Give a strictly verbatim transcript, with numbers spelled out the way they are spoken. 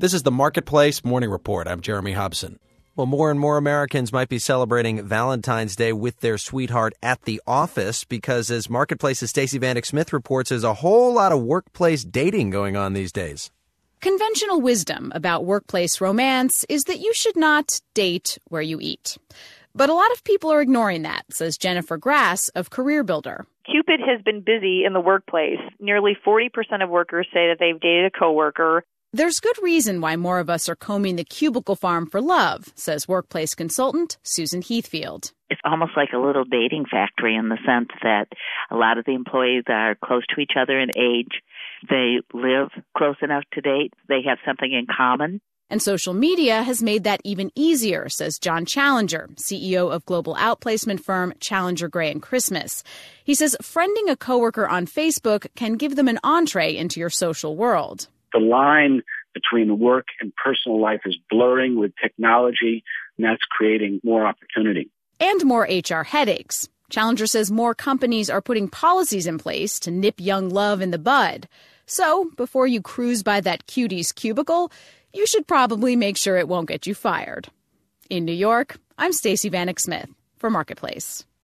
This is the Marketplace Morning Report. I'm Jeremy Hobson. Well, more and more Americans might be celebrating Valentine's Day with their sweetheart at the office because, as Marketplace's Stacey Vanek Smith reports, there's a whole lot of workplace dating going on these days. Conventional wisdom about workplace romance is that you should not date where you eat. But a lot of people are ignoring that, says Jennifer Grass of Career Builder. Cupid has been busy in the workplace. Nearly forty percent of workers say that they've dated a coworker. There's good reason why more of us are combing the cubicle farm for love, says workplace consultant Susan Heathfield. It's almost like a little dating factory in the sense that a lot of the employees are close to each other in age. They live close enough to date. They have something in common. And social media has made that even easier, says John Challenger, C E O of global outplacement firm Challenger Gray and Christmas. He says friending a coworker on Facebook can give them an entree into your social world. The line between work and personal life is blurring with technology, and that's creating more opportunity. And more H R headaches. Challenger says more companies are putting policies in place to nip young love in the bud. So, before you cruise by that cutie's cubicle, you should probably make sure it won't get you fired. In New York, I'm Stacey Vanek Smith for Marketplace.